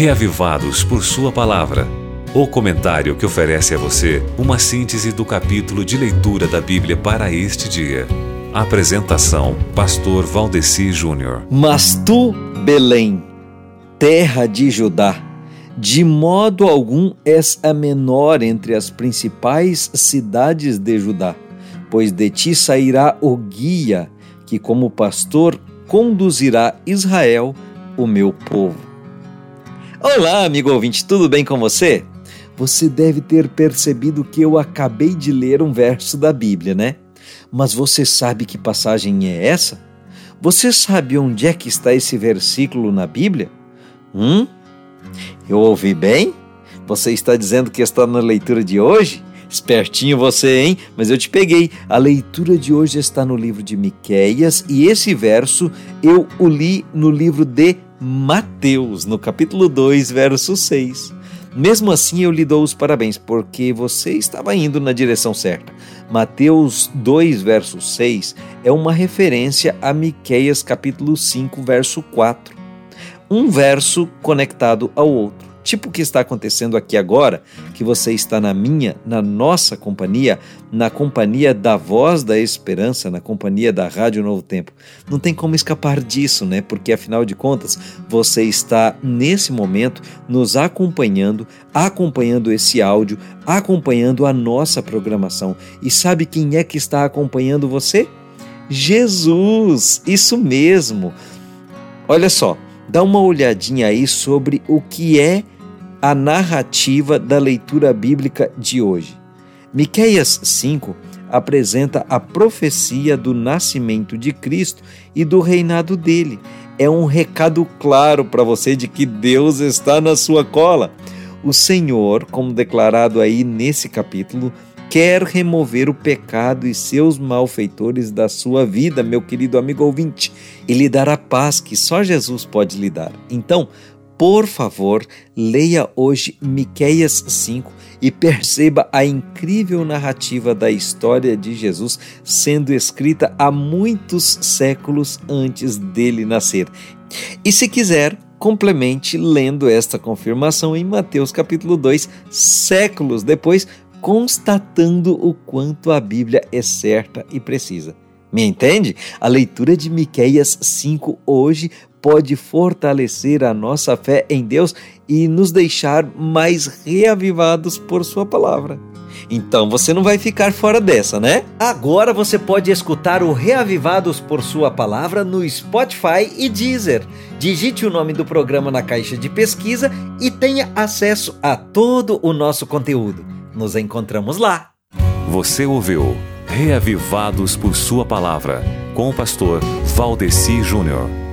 Reavivados por Sua Palavra. O comentário que oferece a você uma síntese do capítulo de leitura da Bíblia para este dia. Apresentação: Pastor Valdeci Júnior. Mas tu, Belém, terra de Judá, de modo algum és a menor entre as principais cidades de Judá, pois de ti sairá o guia, que como pastor conduzirá Israel, o meu povo. Olá, amigo ouvinte, tudo bem com você? Você deve ter percebido que eu acabei de ler um verso da Bíblia, né? Mas você sabe que passagem é essa? Você sabe onde é que está esse versículo na Bíblia? Eu ouvi bem? Você está dizendo que está na leitura de hoje? Espertinho você, hein? Mas eu te peguei. A leitura de hoje está no livro de Miqueias e esse verso eu o li no livro de Mateus, no capítulo 2, verso 6. Mesmo assim, eu lhe dou os parabéns, porque você estava indo na direção certa. Mateus 2, verso 6 é uma referência a Miqueias, capítulo 5, verso 4. Um verso conectado ao outro. Tipo o que está acontecendo aqui agora, que você está na nossa companhia, na companhia da Voz da Esperança, na companhia da Rádio Novo Tempo. Não tem como escapar disso, né? Porque afinal de contas, você está nesse momento nos acompanhando esse áudio, acompanhando a nossa programação. E sabe quem é que está acompanhando você? Jesus! Isso mesmo! Olha só. Dá uma olhadinha aí sobre o que é a narrativa da leitura bíblica de hoje. Miqueias 5 apresenta a profecia do nascimento de Cristo e do reinado dele. É um recado claro para você de que Deus está na sua cola. O Senhor, como declarado aí nesse capítulo, quer remover o pecado e seus malfeitores da sua vida, meu querido amigo ouvinte. Ele dará paz que só Jesus pode lhe dar. Então, por favor, leia hoje Miqueias 5 e perceba a incrível narrativa da história de Jesus sendo escrita há muitos séculos antes dele nascer. E se quiser, complemente lendo esta confirmação em Mateus capítulo 2, séculos depois, constatando o quanto a Bíblia é certa e precisa. Me entende? A leitura de Miqueias 5 hoje pode fortalecer a nossa fé em Deus e nos deixar mais reavivados por sua palavra. Então você não vai ficar fora dessa, né? Agora você pode escutar o Reavivados por Sua Palavra no Spotify e Deezer. Digite o nome do programa na caixa de pesquisa e tenha acesso a todo o nosso conteúdo. Nos encontramos lá. Você ouviu Reavivados por Sua Palavra, com o pastor Valdeci Júnior.